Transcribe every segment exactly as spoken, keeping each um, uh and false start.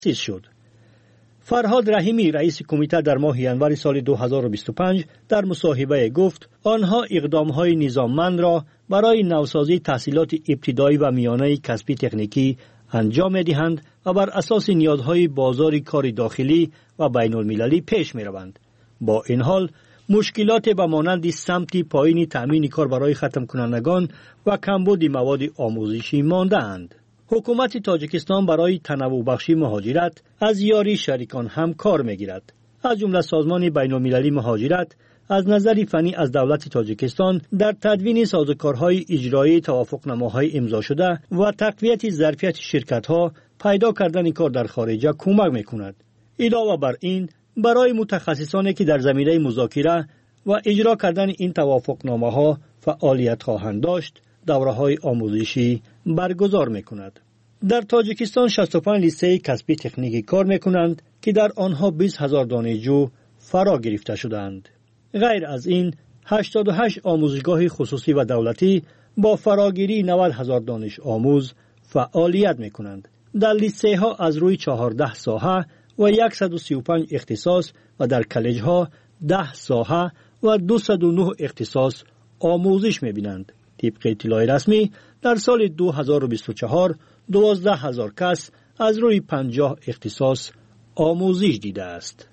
تأسیس شد. فرهاد رحیمی رئیس کمیته در ماه ینور سال دو هزار و بیست و پنج در مصاحبه گفت آنها اقدام‌های نظاممند را برای نوسازی تحصیلات ابتدایی و میانه کسبی تکنیکی انجام می‌دهند و بر اساس نیازهای بازار کار داخلی و بین المللی پیش می‌روند. با این حال مشکلات به مانند سمت پایین تأمین کار برای ختم کنندگان و کمبود مواد آموزشی مانده‌اند. حکومت تاجیکستان برای تنوع بخشی مهاجرت از یاری شریکان هم کار می‌گیرد. از جمله سازمان بین المللی مهاجرت از نظر فنی از دولت تاجیکستان در تدوین سازوکارهای اجرایی توافقنامه‌های امضا شده و تقویت ظرفیت شرکت‌ها پیدا کردن کار در خارج کمک می‌کند. علاوه بر این برای متخصصانی که در زمینه مذاکره و اجرا کردن این توافقنامه‌ها فعالیت خواهند داشت دوره‌های آموزشی برگزار می‌کند. در تاجیکستان شصت و پنج لیسه کسبی تکنیکی کار می‌کنند که در آنها بیست هزار دانشجو فرا گرفته شدند. غیر از این هشتاد و هشت آموزشگاه خصوصی و دولتی با فراگیری نود هزار دانش آموز فعالیت می‌کنند. در لیسه ها از روی چهارده ساحه و صد و سی و پنج اختصاص و در کالج ها ده ساحه و دویست و نه اختصاص آموزش می‌بینند. طبق اطلاع رسمی در سال دو هزار و بیست و چهار دوازده هزار کس از روی پنجاه اختصاص آموزش دیده است.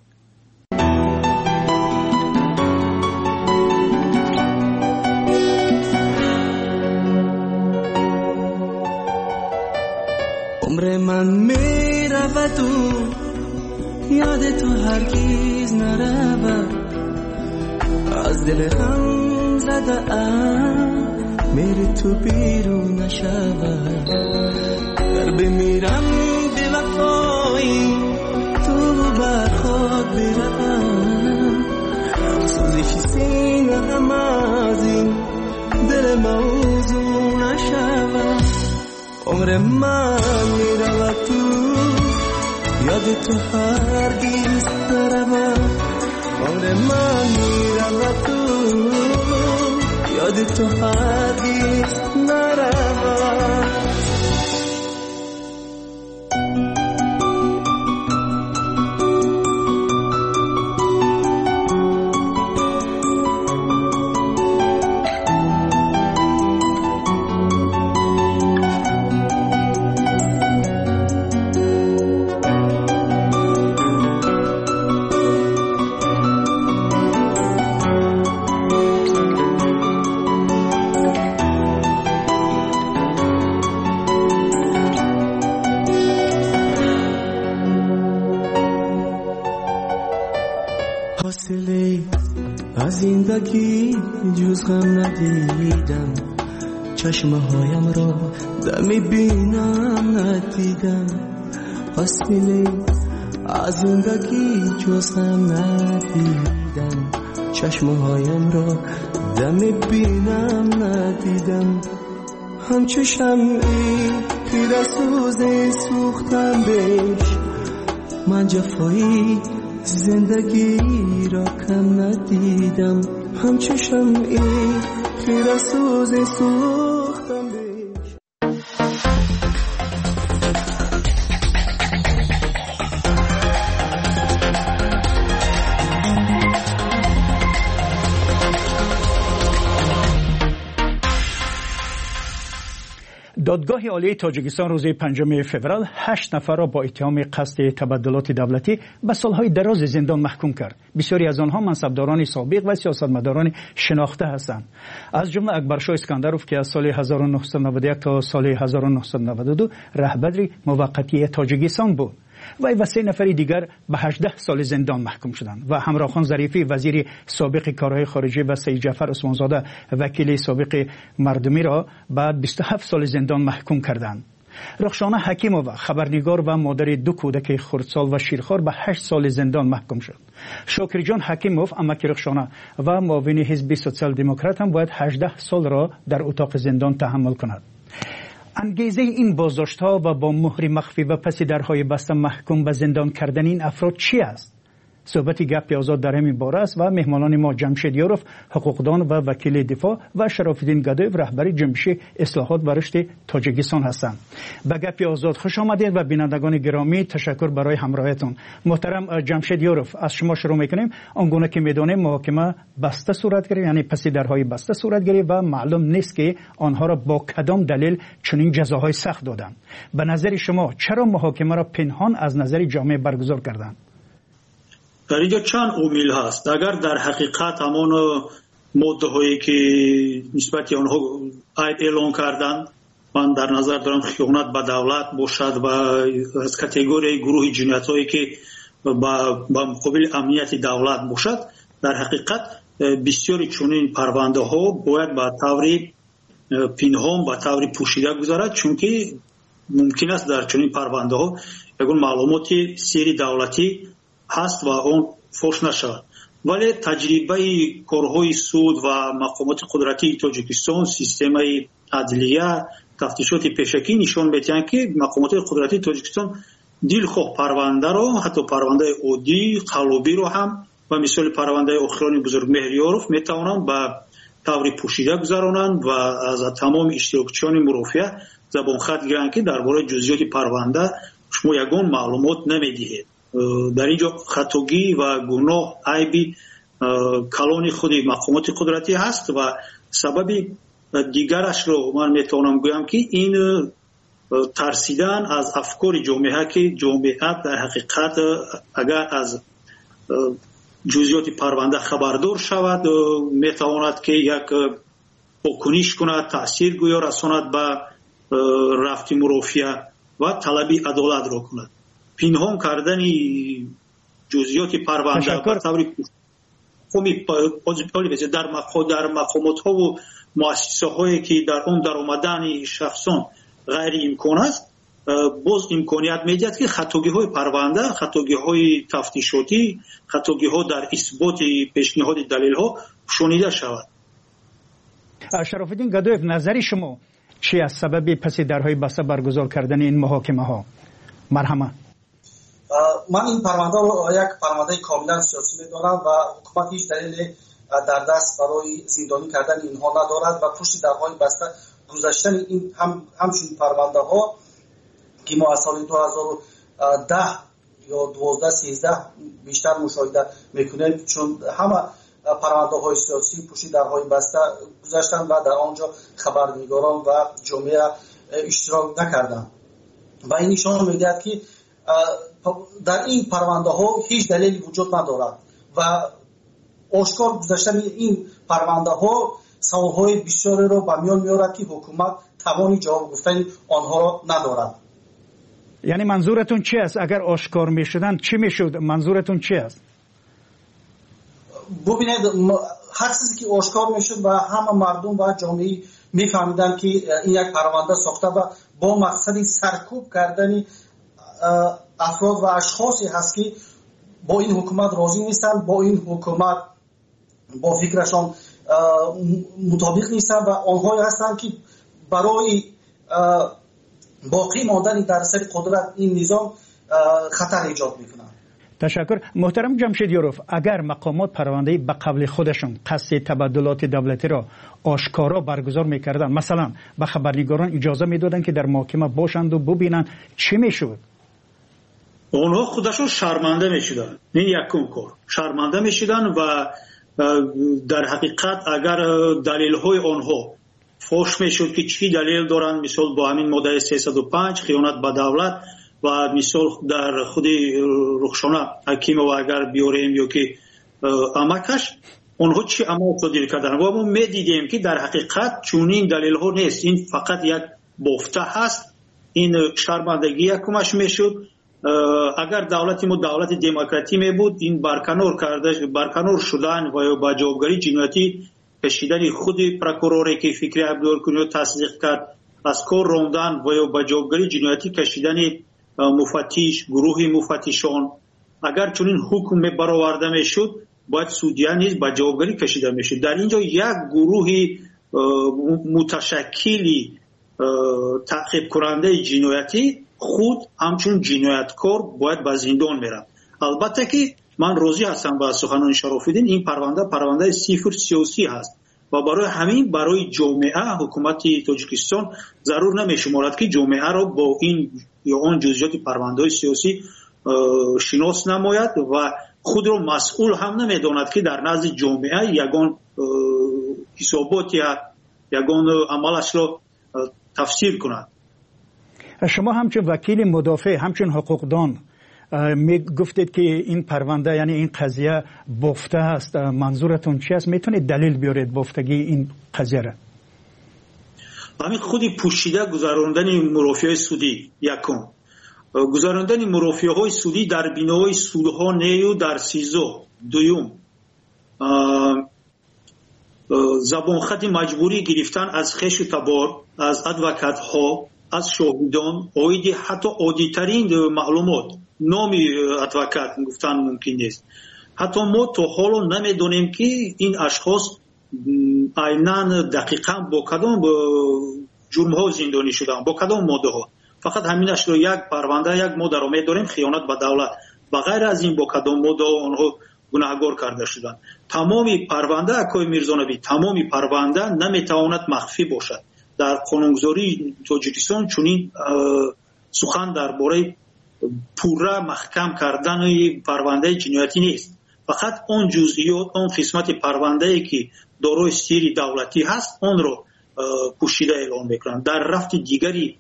عمر من می رود و یاد تو هرگز نرود، از دل غم زده ام میری تو بیرون نشود. در بمیرم به وفایی تو بر خود بروم، سوزش سینه هم از این دل موضوع نشود. عمر من میرود تو یاد تو هرگز نرود. عمر من میرود تو یاد تو هرگز نرود. حاصله از زندگی جز غم ندیدم، چشمه هایم را دمی بینم ندیدم. حاصله از زندگی جز غم ندیدم، چشمه هایم را دمی بینم ندیدم. همچو شمعی پیر سوز سوختم بهش، من جفایی زندگی را کم ندیدم. همچو شمعی خیره سوز سوختم بهش. دادگاه عالی تاجیکستان روز پنجم فوریه هشت نفر را با اتهام قصد تبدلات دولتی به سالهای دراز زندان محکوم کرد. بسیاری از آنها منصبداران سابق و سیاستمداران شناخته هستند. از جمله اکبرشاه اسکندروف که از سال هزار و نهصد و نود و یک تا سال هزار و نهصد و نود و دو رهبر موقتی تاجیکستان بود. و و سه نفر دیگر به هجده سال زندان محکوم شدند و همراه خان ظریفی وزیر سابق کارهای خارجه و سید جعفر عثمانزاده وکیل سابق مردمی را بعد بیست و هفت سال زندان محکوم کردند. رخشانه حکیمووا خبرنگار و مادر دو کودک خردسال و شیرخوار به هشت سال زندان محکوم شد. شاکر جان حکیموف امک رخشانه و معاون حزب سوسیال دموکرات هم باید هجده سال را در اتاق زندان تحمل کند. انگیزه این بازداشت‌ها و با مهر مخفی و پس درهای بسته محکوم به زندان کردن این افراد چی است؟ صحبت گپ آزاد در همین باره است و مهمانان ما جمشید یوروف حقوقدان و وکیل دفاع و شراف‌الدین گدویف رهبری جنبش اصلاحات و رشد تاجیکستان هستند. به گپ آزاد خوش آمدید و بینندگان گرامی تشکر برای همراهیتون. محترم جمشید یوروف، از شما شروع میکنیم. آنگونه که میدونیم محاکمه بسته صورت گرفت، یعنی پس درهای بسته صورت گرفت و معلوم نیست که آنها را با کدام دلیل چنین جزاهای سخت دادند. به نظر شما چرا محاکمه را پنهان از نظر جامعه برگزار کردند؟ در اینجا چند عامل هست. اگر در حقیقت همان ماده هایی که نسبت آنها اعلان کردند، من در نظر دارم خیانت به دولت باشد و از کاتگوری گروه جنایت هایی که با مقابل امنیت دولت باشد، در حقیقت بسیاری چنین پرونده ها باید به طور پنهان و طور پوشیده گذارد، چون که ممکن است در چنین پرونده ها یگان معلومات سری دولتی هست و اون فوش نشود. ولی تجربه کارهای سود و مقامات قدرتی تاجیکستان، سیستم عدلیه، تفتیشات پیشکی نشان می‌دهند که مقامات قدرتی تاجیکستان دلخواه پرونده را، حتی پرونده عادی قلبی را هم و مثال پرونده اخران بزرگ مهریاروف میتوانند به طور پوشیده گذرانند و از تمام اشتراکچیان مرافعه زبان خط گیرند که درباره جزئیات پرونده شما یگان معلومات نمیدهید. در اینجا خطاگی و گناه عیبی کلان خود مقامات قدرتی هست و سبب دیگرش رو من میتونم گویم که این ترسیدن از افکار جامعه که جامعه در حقیقت اگر از جزئیات پرونده خبردار شود میتواند که یک واکنش کند، تاثیر گویا رساند به رفت مرافعه و طلبی عدالت را کند. پنهان کردن جزئیات پرونده به طور قومی در در مقامات ها و مؤسسه هایی که در اون در آمدن شخصان غیر امکان است، باز امکانیت میدهد که خطاگی های پرونده، خطاگی های تفتیشاتی، خطاگی ها در اثبات پیشنهاد دلیل ها شنیده شود. شراف‌الدین گدویف، نظر شما چی از سبب پس درهای بسته برگزار کردن این محاکمه ها؟ مرحمت. من این پرونده رو یک پرونده کاملا سیاسی می‌دانم و حکومت هیچ دلیل در دست برای زندانی کردن اینها ندارد و پشت درهای بسته گذاشتن این هم همچین پرونده ها که ما از سال دو هزار و ده یا دوازده سیزده بیشتر مشاهده میکنیم، چون همه پرونده های سیاسی پشت درهای بسته گذاشتن و در آنجا خبرنگاران و جامعه اشتراک نکردن و این نشان میدهد که در این پرونده ها هیچ دلیلی وجود ندارد و آشکار گذاشتن این پرونده ها سوال های بسیاری را به میان میارد که حکومت توانی جواب گفتن آنها را ندارد. یعنی منظورتون چی است؟ اگر آشکار میشدن چی میشد؟ منظورتون چی است؟ ببینید، هر چیزی که آشکار میشد و همه مردم و جامعه میفهمیدن که این یک پرونده ساخته و با مقصد سرکوب کردن افراد و اشخاصی هست که با این حکومت راضی نیستن، با این حکومت با فکرشان مطابق نیستن و آنهایی هستند که برای باقی ماندن در سر قدرت این نظام خطر ایجاد میکنند. تشکر. محترم جمشید یوروف، اگر مقامات پرونده به قبل خودشون قصد تبادلات دولتی را آشکارا برگزار میکردن، مثلا به خبرنگاران اجازه میدادن که در محاکمه باشند و ببینن، چی میشد؟ اونها خودشون شرمنده میشدن. این یکم کار شرمنده میشدن و در حقیقت اگر دلیل های آنها فوش میشد که چی دلیل دارن، مثال با همین ماده سیصد و پنج خیانت به دولت و مثال در خود رخشانه حکیم و اگر بیاریم یا که امکش اونها چی عمل صادر کردن و ما میدیدیم که در حقیقت چونین دلیل ها نیست، این فقط یک بافته هست. این شرمندگی یکمش میشد. اگر دولت ما دولت دموکراتی می بود، این برکنار کرده برکنار شدن و با جوابگری جنایتی کشیدن خود پروکوروری که فکری عبدالکنی تصدیق کرد، از کار راندن و با جوابگری جنایتی کشیدن مفتش، گروه مفتشان، اگر چنین حکم برآورده میشد باید سودیان نیز با جوابگری کشیده میشد. در اینجا یک گروه متشکلی تعقیب کننده جنایتی خود همچون جنایتکار باید به زندان میرن. البته که من راضی هستم با سخنان شراف‌الدین. این پرونده پرونده صفر سیاسی هست و برای همین برای جامعه حکومت تاجیکستان ضرور نمی‌شمارد که جامعه را با این یا آن جزئیات پرونده‌های سیاسی شناس نماید و خود را مسئول هم نمی‌داند که در نزد جامعه یگان حسابات یا یگان عملش را تفسیر کند. شما همچون وکیل مدافع، همچون حقوقدان می گفتید که این پرونده یعنی این قضیه بافته است، منظورتون چی است؟ میتونید دلیل بیارید بافتگی این قضیه را؟ همین خودی پوشیده گذراندن مرافعه سودی یکم گذراندن مرافعه های سودی در بینای سودها نیو در سیزو دویم زبان خط مجبوری گرفتن از خش و تبار از ادوکات ها از شاهدان اویدی حتی عادی‌ترین معلومات نامی ادوکات گفتن ممکن نیست. حتی ما تا حالا نمیدونیم که این اشخاص عیناً دقیقاً با کدام جرم ها زندانی شدن، با کدام ماده ها. فقط همینش رو یک پرونده یک ما در امید داریم خیانت به دولت، بغیر از این با کدام ماده آنها گناهگار کرده شدن. تمامی پرونده اکای میرزانبی تمامی پرونده نمیتواند مخفی باشد. در قانونگذاری تاجیکستان چنین سخن درباره پوره محکم کردن پرونده جنایتی نیست. فقط اون جزئیات، اون قسمت پرونده ای که دارای سری دولتی هست اون رو پوشیده اعلام میکنن. در رفت دیگری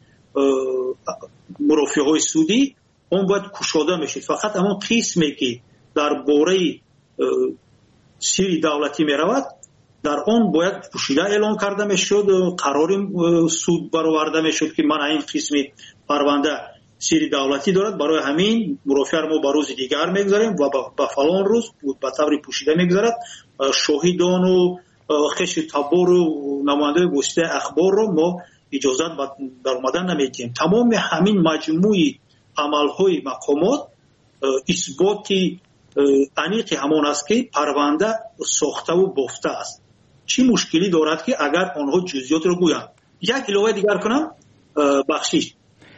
مرافعه های سودی اون باید کشاده میشد. فقط همون قسمی که در باره سری دولتی میرود در آن باید پوشیده اعلام کرده میشد، قرار سود برآورده میشد که من این قسمی پرونده سری دولتی دارد، برای همین مرافعه ما به روز دیگر میگذاریم و به فلان روز به طور پوشیده میگذارد. شاهدان و خش تبار و نماینده گسته اخبار رو ما اجازت در اومدن نمیدیم. تمام همین مجموعی عملهای مقامات اثباتی انیقی همون است که پرونده ساخته و بافته است. چی مشکلی دارد که اگر آنها جزئیات رو گویند؟ یک علاوه دیگر کنم، بخشش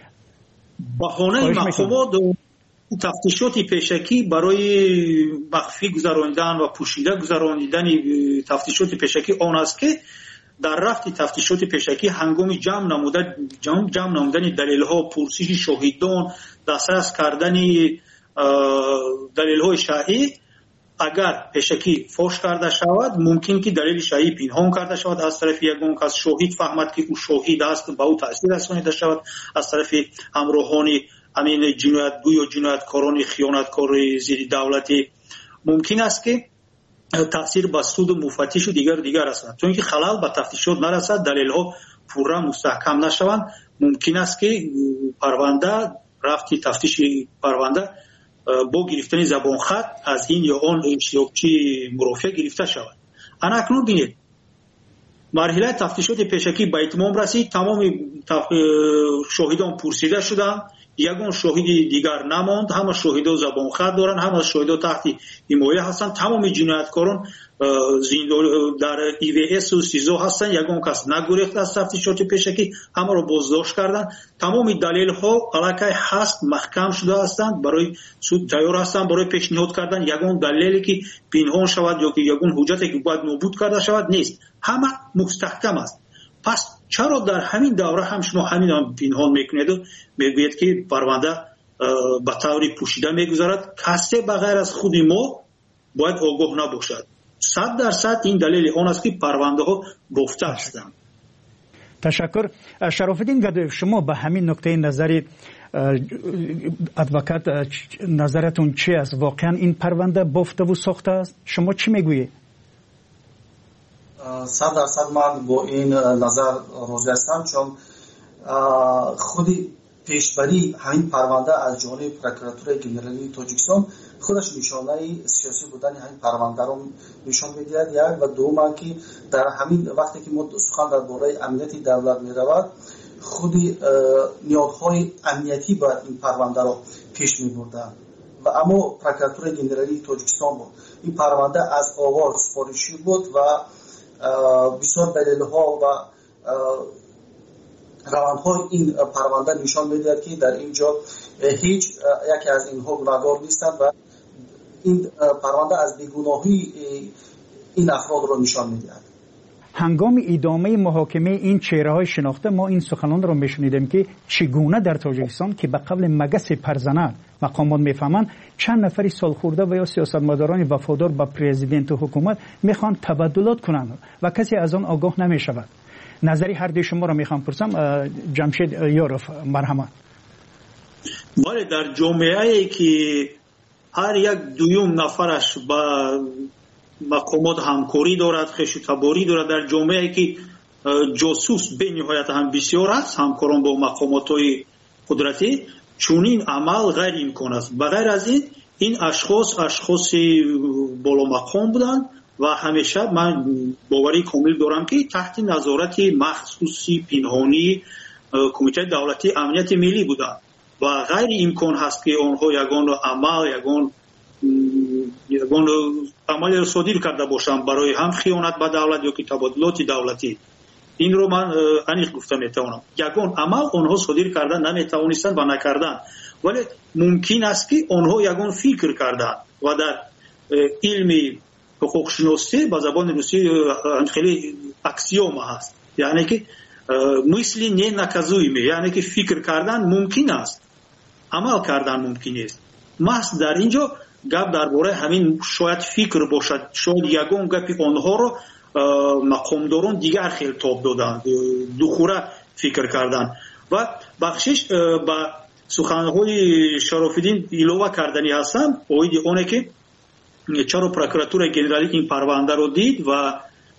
بهانه مقامات تفتیشات پیشکی برای مخفی گذراندن و پوشیده گذراندن تفتیشات پیشکی آن است که در رفت تفتیشات پیشکی هنگام جمع نمودن جمع, جمع نمودن دلیل ها، پرسش شاهدان، دسترس کردن دلیل های شرعی، اگر پیشکی فاش کرده شود ممکن که دلیل شرعی پنهان کرده شود از طرف یگان کس، شاهد فهمد که او شاهد است به او تاثیر رسانیده شود از طرف همراهان همین جنایتگو یا جنایتکاران خیانتکار زیر دولتی، ممکن است که تاثیر به سود مفتش و دیگر دیگر رساند. چون که خلل به تفتیشات نرسد، دلیل ها پورا مستحکم نشوند، ممکن است که پرونده رفتی تفتیش پرونده با گرفتن زبان خط از این یا آن اشتراکچی مرافع گرفته شود. انا اکنون بینید مرحله تفتیشات پیشکی به اتمام رسید، تمام شاهدان پرسیده شدند، یگان شاهد دیگر نماند، همه شاهدا زبان خط دارن، همه شاهدا تحت حمایه هستند، تمام جنایتکاران زندان در ای وی اس و سیزو هستند، یگان کس نگریخت از تفتیشات پیشکی، همه را بازداشت کردند. تمام دلیل ها علاقه هست محکم شده هستند، برای سود تیار هستند برای پیشنهاد کردن یگان دلیلی که پنهان شود یا که یگان حجتی که باید نابود کرده شود نیست، همه مستحکم است. پس چرا در همین دوره هم شما همین هم پنهان میکنید و میگوید که پرونده به طوری پوشیده میگذارد؟ کسی بغیر از خود ما باید آگاه نباشد. صد درصد این دلیل آن است که پرونده ها گفته هستند. تشکر. شراف‌الدین گدایف، شما به همین نکته نظری ادوکات نظرتون چی است؟ واقعا این پرونده بافته و ساخته است؟ شما چی میگویید؟ صد درصد من با این نظر راضی هستم، چون خودی پیشبری همین پرونده از جانب پروکراتور گنرالی تاجیکستان خودش نشانه سیاسی بودن همین پرونده رو نشان میدهد. یک و دوم که در همین وقتی که ما سخن درباره امنیت دولت میرود، خودی نیازهای امنیتی باید این پرونده رو پیش میبردن و اما پروکراتور گنرالی تاجیکستان بود. این پرونده از آغاز سفارشی بود و بسیار دلیل ها و روند های این پرونده نشان میدهد که در اینجا هیچ یکی از اینها گناهکار نیستند و این پرونده از بیگناهی این افراد رو نشان میدهد. هنگام ادامه محاکمه این چهره‌های شناخته ما این سخنان را میشنیدیم که چگونه در تاجیکستان که به قبل مگس پرزنان مقامات میفهمند چند نفری سالخورده و یا سیاستمداران وفادار به پرزیدنت و حکومت میخوان تبدلات کنند و کسی از آن آگاه نمیشود. نظری هر دوی شما را میخوام پرسم. جمشید یارف مرحمت. بله، در جامعه‌ای که هر یک دویم نفرش با مقامات همکاری دارد، خویشتباری دارد، در جامعه‌ای که جاسوس به نهایت هم بسیار است، همکاران با مقامات‌های قدرتی، چونین عمل غیر امکان است. بغیر از این این اشخاص اشخاص بالا مقام بودند و همیشه من باوری کامل دارم که تحت نظارت مخصوصی پنهانی کمیته دولتی امنیت ملی بودند و غیر امکان هست که آنها یگان عمل یگان یگان عمل صادر کرده باشند برای هم خیانت به دولت یا که تبادلات دولتی. این رو من انیق گفته میتوانم. یگان عمل آنها صادر کردن نمیتوانستند و نکردند، ولی ممکن است که آنها یگان فکر کردند و در علم حقوق شناسی به زبان روسی خیلی اکسیوم هست، یعنی که مثل نه نکازویم، یعنی که فکر کردن ممکن است، عمل کردن ممکن است. محض در اینجا گپ درباره همین شاید فکر باشد، شاید یگان گپ آنها رو مقامداران دیگر خیلی تاب دادند، دوخوره فکر کردند و بخشش با سخنهای شرافالدین ایلوه کردنی هستم اوید اونه که چرا پروکراتور گنرالی این پرونده رو دید و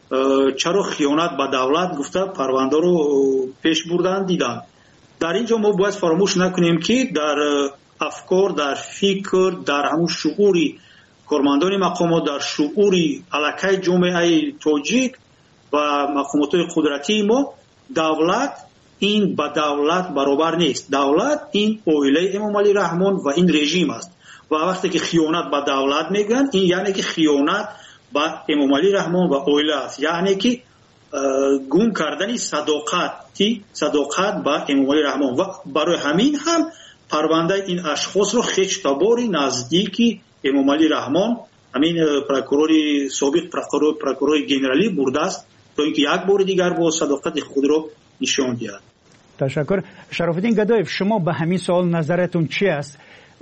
چرا خیانت به دولت گفته پرونده رو پیش بردن دیدن. در اینجا ما باید فراموش نکنیم که در افکار، در فکر، در همون شعوری کارمندان مقامات، در شعوری علاقه جامعه تاجیک و مقامات قدرتی ما، دولت این با دولت برابر نیست. دولت این عائله امام علی رحمان و این رژیم است و وقتی که خیانت به دولت میگن این یعنی که خیانت به امام علی رحمان و عائله است، یعنی که گم کردن صداقت صداقت به امام علی رحمان و برای همین هم پرونده این اشخاص رو خویشتباری نزدیکی امام علی رحمان همین پروکورور سابق پروکورور پروکورور گنرالی برده است تا اینکه یک بار دیگر با صداقت خود رو نشان دهد. تشکر. شرافالدین گدایف، شما به همین سوال نظرتون چی است؟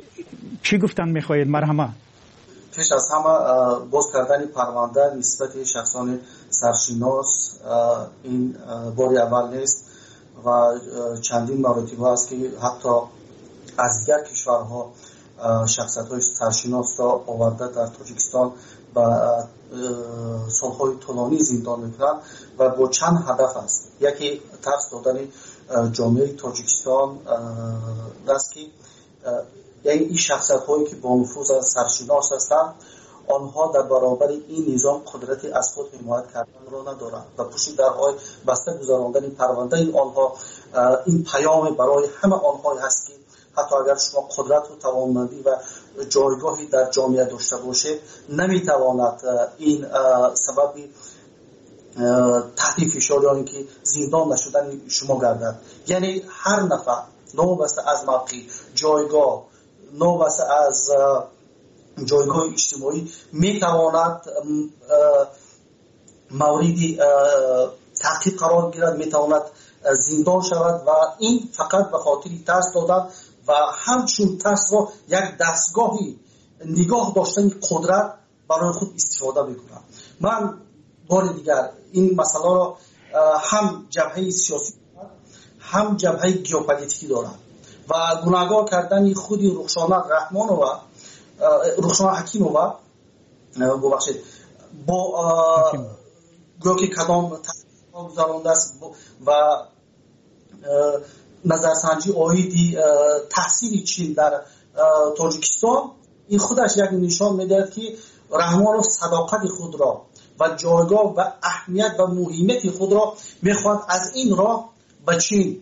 چی گفتن میخواهید؟ مرحمت. پیش از همه باز کردن پرونده نسبت شخصان سرشناس این باری اول نیست و چندین مراتب است که حتی از دیگر کشورها شخصیت‌های سرشناس را آورده در تاجیکستان و سالهای طولانی زندان میکنند و با چند هدف است. یکی ترس دادن جامعه تاجیکستان است که یعنی این شخصیت‌هایی که با نفوذ سرشناس هستند آنها در برابر این نظام قدرتی از خود حمایت کردن را ندارند و پشت درهای بسته گذراندن پرونده این آنها این پیام برای همه آنها هست که حتی اگر شما قدرت و توانمندی و جایگاهی در جامعه داشته باشه نمیتواند این سبب تحت فشار یا اینکه زندان نشدن شما گردد. یعنی هر نفر نوبسته از موقع جایگاه نوبسته از جایگاه اجتماعی میتواند موردی تعقیب قرار گیرد، میتواند زندان شود و این فقط به خاطر ترس دادن و همچون ترس را یک دستگاهی نگاه داشتن قدرت برای خود استفاده میکنم. من بار دیگر این مسئله را هم جبهه سیاسی هم جبهه گیوپولیتیکی دارم و گناهگار کردن خود رخشانه رحمان و رخشانه حکیمووا ببخشید با گویا که کدام تحقیق گذرانده است و نظرسنجی آیدی تحصیل چین در تاجیکستان این خودش یک نشان میدهد که رحمان صداقت خود را و جایگاه و اهمیت و مهمیت خود را میخواد از این راه به چین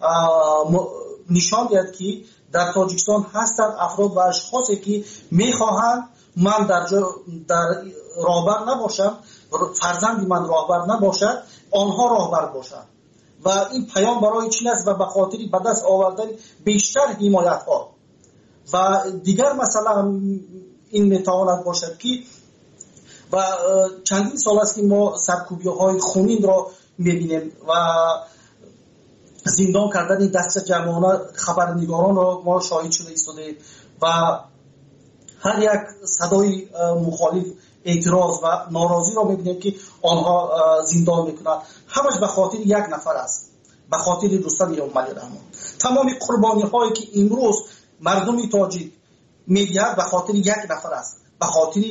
نشان دهد که در تاجیکستان هستند افراد و اشخاصی که میخواهند من در در راهبر نباشم، فرزند من راهبر نباشد، آنها راهبر باشند و این پیام برای چین است و به خاطر به دست آوردن بیشتر حمایت ها و دیگر مثلا این میتواند باشد که و چندین سال است که ما سرکوبی های خونین را میبینیم و زندان کردن دست جمعانه خبرنگاران را ما شاهد شده ایستادیم و هر یک صدای مخالف اعتراض و ناراضی را میبینیم که آنها زندان میکنند. همش به خاطر یک نفر است، به خاطر رستم امامعلی رحمان. تمام قربانی هایی که امروز مردم تاجیک میدهد به خاطر یک نفر است، به خاطر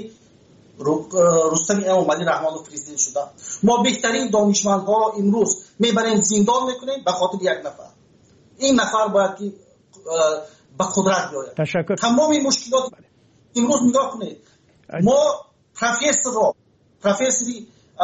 رستم امامعلی رحمان پرزیدنت شده. ما بهترین دانشمندها را امروز میبریم زندان میکنیم به خاطر یک نفر. این نفر باید که به قدرت بیاید. تشکر. تمام مشکلات امروز نگاه کنید، ما پروفسور را پروفسوری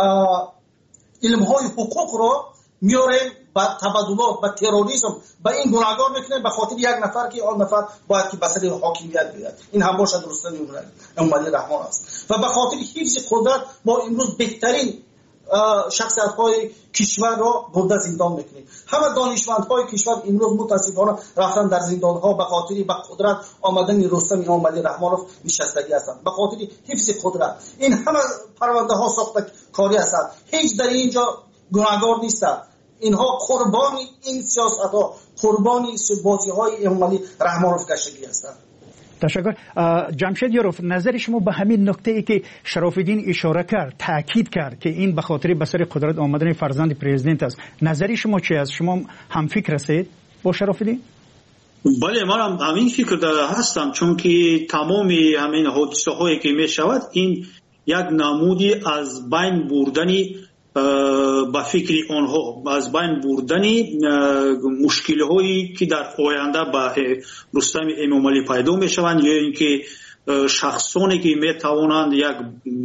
علم های حقوق را میاریم با تبادلات با تروریسم با این گناهگار میکنیم به خاطر یک نفر که آن نفر باید که بسر حاکمیت بیاد. این هم باشد رستم امامعلی رحمان است و به خاطر حفظ قدرت ما امروز بهترین شخصیت های کشور را برده زندان میکنیم. همه دانشمند های کشور امروز متاسفانه رفتن در زندان ها به خاطر به قدرت آمدن رستم امامعلی رحمانوف نشستگی هستند، به خاطر حفظ قدرت. این همه پرونده ها ساخته کاری هستند، هیچ در اینجا گناهگار نیستند. اینها قربانی این سیاست ها، قربانی بازی های امامعلی رحمانوف گشتگی هستند. تشکر. جمشید یاروف، نظر شما به همین نکته ای که شراف‌الدین اشاره کرد، تاکید کرد که این به خاطر به سر قدرت آمدن فرزند پرزیدنت است، نظر شما چی است؟ شما هم فکر هستید با شراف‌الدین؟ بله، من هم همین فکر داره هستم، چون که تمام همین حادثه هایی که می شود این یک نمودی از بین بردنی با فکر آنها، از بین بردنی مشکل هایی که در آینده با رستم امامعلی پیدا می شوند یا اینکه شخصانی که می توانند یک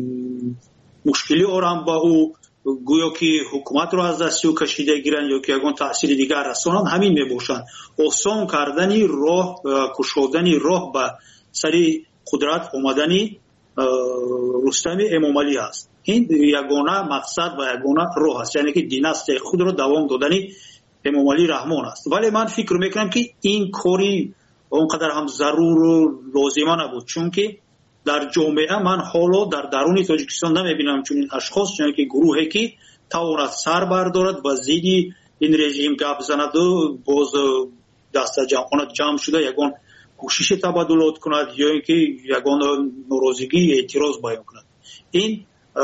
مشکلی آرام با او گویا که حکومت را از دست او کشیده گیرند یا که یگان تأثیر دیگر رسانند، همین می باشند. آسان کردنی راه، کشودنی راه به سری قدرت آمدنی رستم امامعلی است. این یگانه مقصد و یگانه راه است، یعنی که دیناستی خود را دوام دادنی امامعلی رحمان است. ولی من فکر میکنم که این کاری اونقدر هم ضرور و لازمه نبود، چون که در جامعه من حالا در درون تاجیکستان نمیبینم چون این اشخاص، چون که گروهی که تواند سر بردارد و زیدی این رژیم گپ زند و باز دست جمعانت جمع شده یگان کوشش تبادلات کند یا اینکه یگان ناراضگی اعتراض بیان کند. این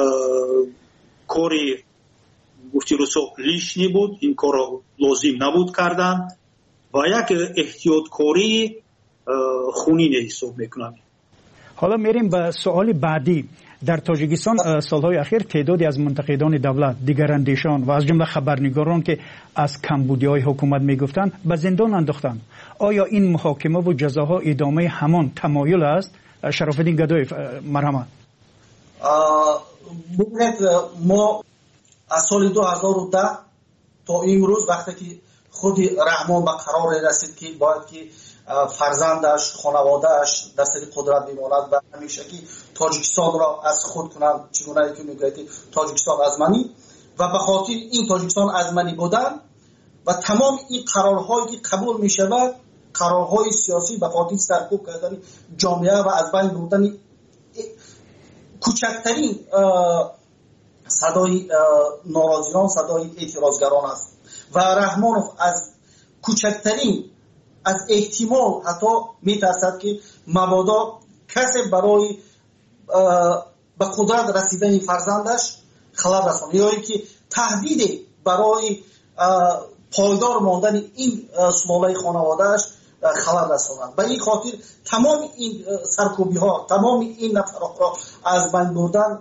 کاری گفتی رسو لیشنی بود، این کار لازم نبود کردن و یک احتیاط کاری خونین حساب میکنم. حالا میریم به سوال بعدی. در تاجیکستان سالهای اخیر تعدادی از منتقدان دولت، دیگراندیشان و از جمله خبرنگاران که از کمبودی‌های حکومت میگفتند به زندان انداختند. آیا این محاکمه و جزاها ادامه همان تمایل است؟ شراف‌الدین گدایف، مرحمت. ببینید، ما از سال دو هزار و ده تا امروز وقتی که خود رحمان به قرار رسید که باید که فرزندش، خانوادهش در سر قدرت بماند و همیشه که تاجیکستان را از خود کنند، چگونه که میگوید تاجیکستان ازمنی، و به خاطر این تاجیکستان ازمنی بودن و تمام این قرارهایی که قبول می شود، قرارهای سیاسی به خاطر سرکوب کردن جامعه و از بین بردن کوچکترین صدای ناراضیان، صدای اعتراضگران است و رحمانوف از کوچکترین از احتمال حتی میترسد که مبادا کسی برای به قدرت رسیدن فرزندش خلل رساند یا اینکه تهدید برای پایدار ماندن این سلاله خانوادهش خلل رساند. به این خاطر تمام این سرکوبی ها، تمام این نفرات را از بین بردن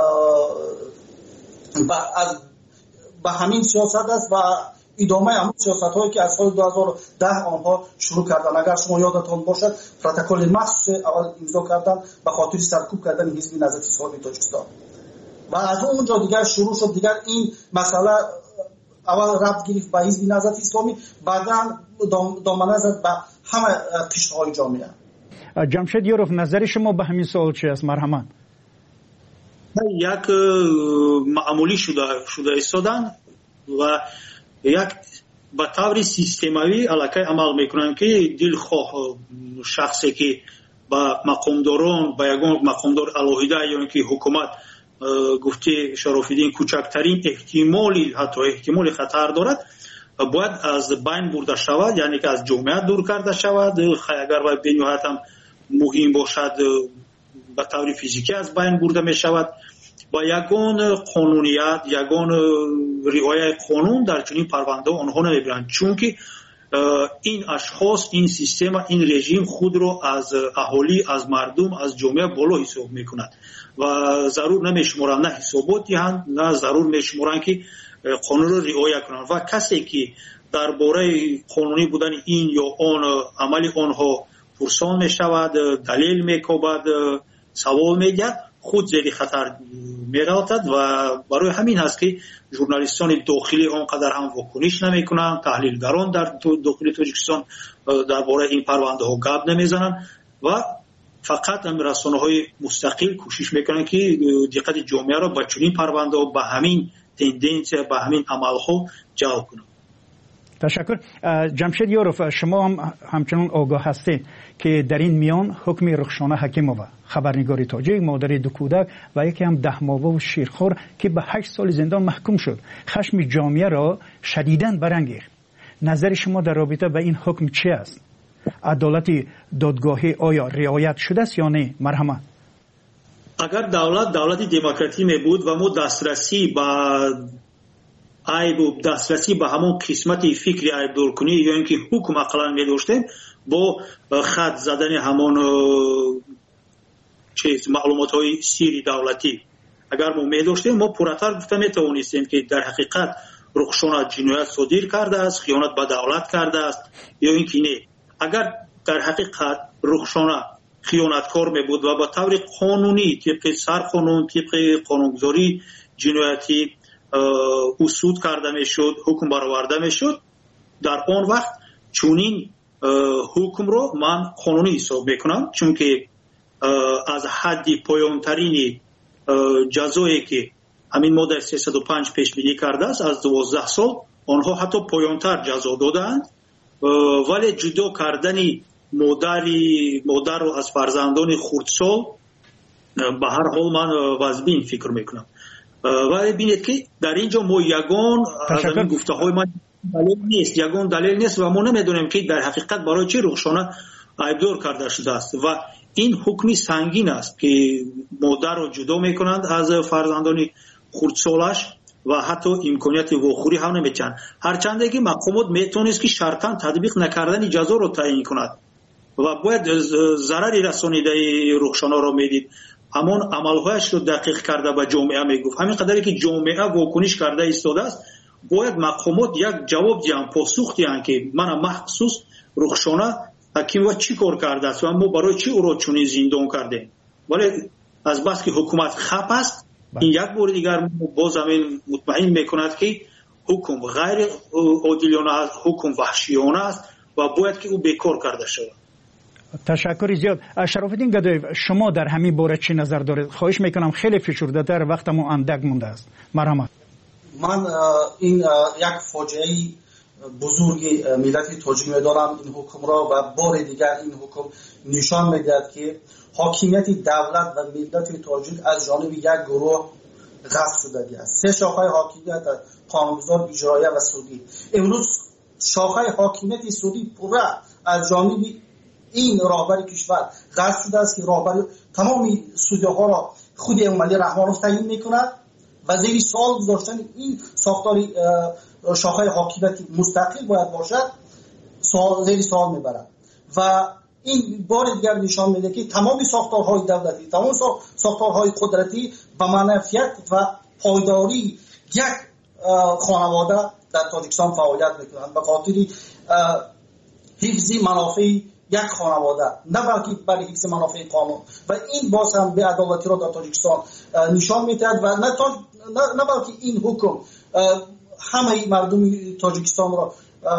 از به همین سیاست است و ادامه همون سیاست هایی که از سال دو هزار و ده آنها شروع کردن. اگر شما یادتان باشد پروتکل مخصوص اول امضا کردن به خاطر سرکوب کردن حزب نهضت اسلامی تاجیکستان و از اونجا دیگر شروع شد. دیگر این مسئله اول ربط گرفت به حزب نهضت اسلامی، بعدا دامنه زد به همه قشرهای جامعه. جمشید یاروف، نظر شما به همین سوال چی است؟ مرحمت. یک معمولی شده شده ایستادن و یک به طور سیستماوی علاقه عمل میکنن که دلخواه شخصی که با مقامداران با یگان مقامدار الهیده یا اینکه حکومت گفته شرافیدین کوچکترین احتمالی حتی احتمال خطر دارد باید از بین برده شود، یعنی که از جامعه دور کرده شود. اگر و بنیاد هم مهم باشد به طور فیزیکی از بین برده می شود. با یگان قانونیت یگان رعایت قانون در چنین پرونده آنها نمیبرند، چون که این اشخاص این سیستم این رژیم خود را از اهالی از مردم از جامعه بالا حساب میکند و ضرور نمیشمارند، نه حساباتی هستند نه ضرور میشمارند که قانون را رعایت کنند و کسی که درباره قانونی بودن این یا آن عمل آنها پرسان میشود، دلیل میکوبد، سوال میگه، خود زیر خطر میراتد و برای همین هست که ژورنالیستان داخلی آنقدر هم واکنش نمیکنند، تحلیلگران در داخل تاجیکستان درباره این پرونده ها گپ نمیزنند و فقط هم رسانه‌های مستقل کوشش میکنند که دقت جامعه را به چنین پرونده ها به همین تندنس به همین عمل ها جلب کنند. تشکر. جمشید یاروف، شما هم همچنان آگاه هستید که در این میان حکم رخشانه حکیمووا خبرنگار تاجیک مادر دو کودک و یکی هم ده ماهه و شیرخوار که به هشت سال زندان محکوم شد خشم جامعه را شدیداً برانگیخت. نظر شما در رابطه با این حکم چی است؟ عدالت دادگاهی آیا رعایت شده است یا نه؟ مرحمت. اگر دولت دولت دموکراتی می بود و ما دسترسی به عیب و دسترسی به همون قسمت فکری عیب دور کنی یا اینکه حکم اقلا می داشتیم با خط زدن همون چیز معلومات های سیری دولتی اگر ما می داشتیم ما پراتر گفته می توانستیم که در حقیقت رخشانه جنایت صادر کرده است، خیانت به دولت کرده است یا اینکه نه. اگر در حقیقت رخشانه خیانتکار می بود و با طور قانونی طبق سرقانون طبق قانونگذاری جنایتی اصول کرده می شد، حکم برآورده می شد، در آن وقت چونین حکم رو من قانونی حساب میکنم، چون که از حد پایانترین جزایی که همین ماده سیصد و پنج پیش بینی کرده است از دوازده سال آنها حتی پایانتر جزا دادند، ولی جدا کردن مادری مادر رو از فرزندان خردسال به هر حال من واجبین فکر میکنم. ولی بینید که در اینجا ما یگان از این گفته های من دلیل نیست یگان دلیل نیست و ما نمیدونیم که در حقیقت برای چه رخشانه عیبدار کرده شده است و این حکمی سنگین است که مادر رو جدا میکنند از فرزندان خردسالش و حتی امکانیت واخوری هم نمیتن، هرچند که مقامات میتونست که شرطاً تطبیق نکردن جزا رو تعیین کند و باید ضرری رسانیده رخشانه رو میدید، همون عملهایش رو دقیق کرده به جامعه میگفت. همین قدری که جامعه واکنش کرده ایستاده است باید مقامات یک جواب دیان پاسخ دیان که من مخصوص رخشانه حکیم و چی کار کرده است و ما برای چی او را چنین زندان کرده. ولی از بس که حکومت خپ است این یک بار دیگر باز همین مطمئن میکند که حکم غیر عادلانه است، حکم وحشیانه است و باید که او بیکار کرده شود. تشکر زیاد. شرافالدین گدایف، شما در همین باره چی نظر دارید؟ خواهش میکنم خیلی فشرده تر، وقتمو اندک مونده است. مرحمت. من این یک فاجعه بزرگی ملت تاجیک میدارم این حکم را و بار دیگر این حکم نشان میدهد که حاکمیت دولت و ملت تاجیک از جانب یک گروه غصب شده است. سه شاخه حاکمیت قانونگذار، اجرایی و سودی. امروز شاخه حاکمیت سودی پوره از جانب این راهبر کشور غصب شده است که راهبر تمام سودی ها را خود امامعلی رحمانوف تعیین میکند و زیر سوال گذاشتن این ساختار شاخه حاکمیت مستقل باید باشد سوال زیر سوال میبرد و این بار دیگر نشان میده که تمام ساختارهای دولتی تمام ساختارهای قدرتی به منفعت و پایداری یک خانواده در تاجیکستان فعالیت میکنند به خاطر حفظ منافع یک خانواده، نه بلکه برای حفظ منافع قانون و این باز هم به عدالتی را در تاجیکستان نشان میدهد و نه, نه, نه بلکه این حکم همه مردم تاجیکستان را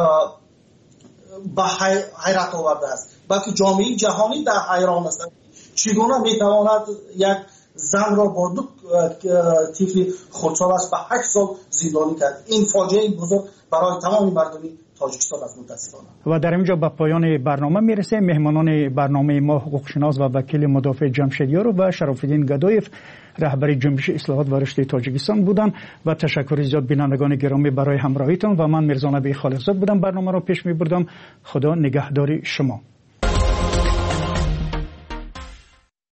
به حیرت آورده است، بلکه جامعه جهانی در حیران است چگونه میتواند یک زن را با دو طفل خردسال است به هشت سال زندانی کرد. این فاجعه بزرگ برای تمام مردم تاجیکستان است متاسفانه. و در اینجا به پایان برنامه میرسه. مهمانان برنامه ما حقوقشناس و وکیل مدافع جمشیدیارو و شراف‌الدین گدایف رهبر جنبش اصلاحات و رشد تاجیکستان بودند و تشکر زیاد بینندگان گرامی برای همراهیتان و من میرزا نبی خالقزاد بودم برنامه را پیش میبردم. خدا نگهدار شما.